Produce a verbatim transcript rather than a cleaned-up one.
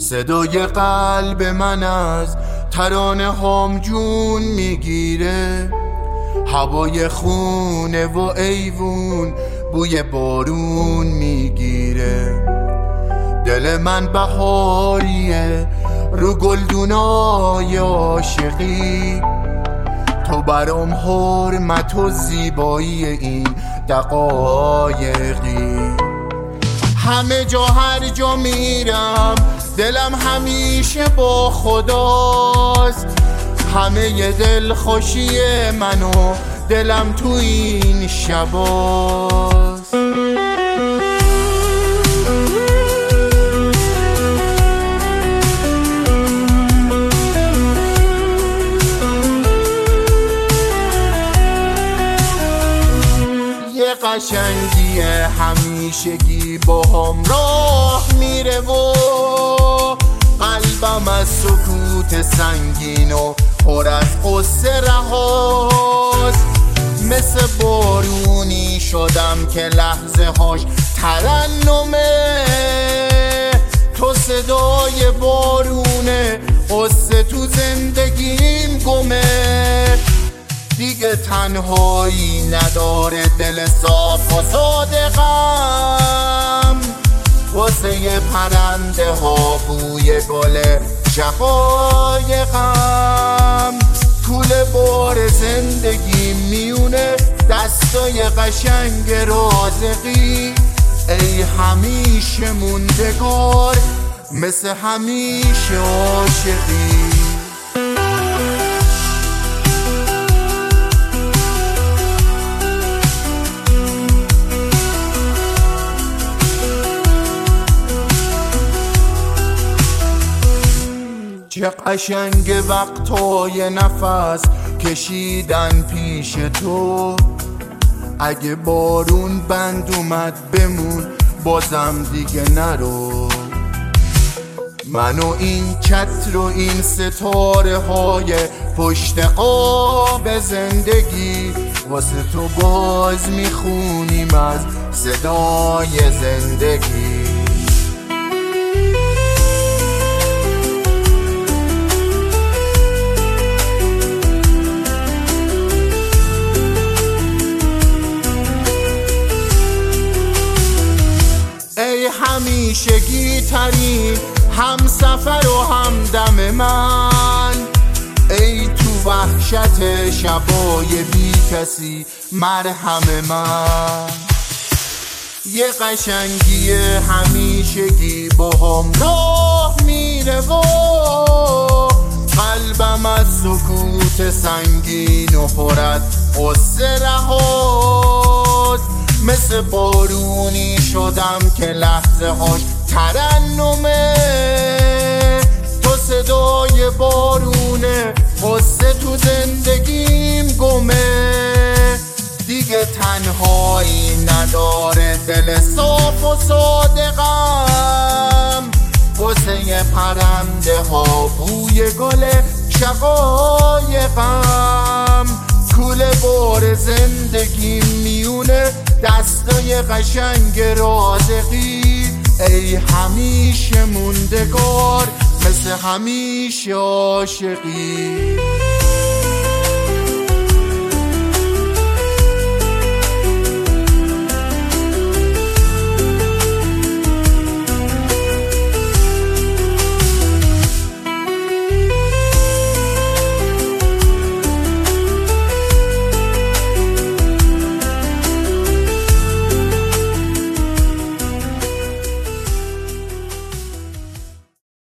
صدای قلب من از ترانه هام جون میگیره، هوای خونه و ایوون بوی بارون میگیره. دل من بهاریه رو گلدونای عاشقی، تو برام حرمت و زیبایی این دقایقی. همه جا هر جا میرم دلم همیشه با خداست، همه دل خوشی منو دلم تو این شباست. یه قشنگی همیشگی با هم راه میره و قلبم از سکوت سنگین و پر از قصه رهاست. مثل بارونی شدم که لحظه هاش ترنمه، تو صدای بارونه قصه تو زندگیم گمه. دیگه تنهایی نداره دل صاف و صادقم، واسه پرنده ها بوی گل شقایقم. طول بار زندگی میونه دستای قشنگ رازقی، ای همیشه موندگار مثل همیشه عاشقی. چه قشنگ وقتای نفس کشیدن پیش تو، اگه بارون بند اومد بمون بازم دیگه نرو. من و این چتر و این ستاره های پشت قاب زندگی، واسه تو باز میخونیم از صدای زندگی. ای همیشگی ترین هم سفر و همدم من، ای تو وحشت شبای بی کسی مرهم من. یه قشنگی همیشگی با هم راه میره و قلبم از سکوت سنگین و پر از قصه رهاست. مثل بارونی شدم که لحظه هاش ترنمه، تو صدای بارونه قصه تو زندگیم گمه. دیگه تنهایی نداره دل صاف و صادقم، واسه پرنده ها بوی گل شقایقم. طول بار زندگی میونه دستای قشنگ رازقی، ای همیشه موندگار مثل همیشه عاشقی.